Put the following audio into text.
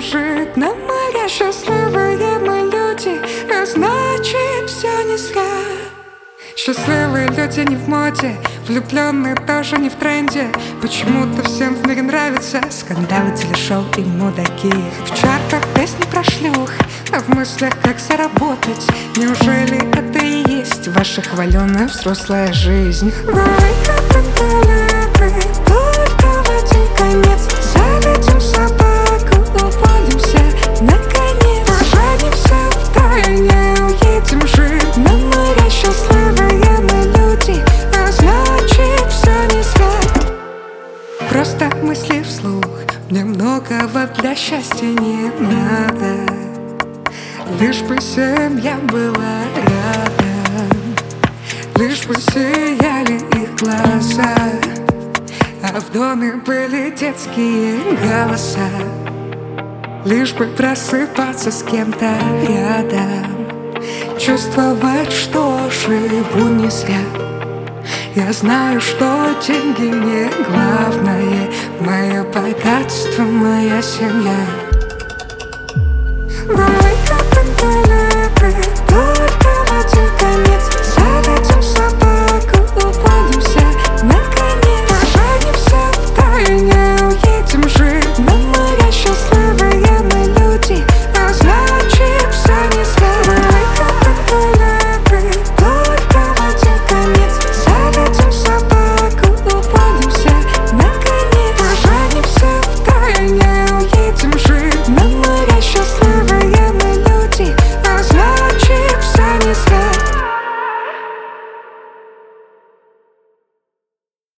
неожиданно мы счастливые мы люди, а значит все не зря. Счастливые люди не в моде, влюбленные тоже не в тренде. Почему-то всем в мире нравятся скандалы, телешоу и мудаки. В чартах песни про шлюх, а в мыслях как заработать. Неужели это и есть ваша хваленая взрослая жизнь? Только в один конец заведем собаку, уволимся наконец. Поженимся втайне, уедем жить на море. Счастливые мы люди, а значит все не зря. Просто мысли вслух, мне многого для счастья не надо. Лишь бы семья была рядом, лишь бы сияли их глаза, а в доме были детские голоса. Лишь бы просыпаться с кем-то рядом, чувствовать, что живу не зря. Я знаю, что деньги не главное, мое богатство, моя семья.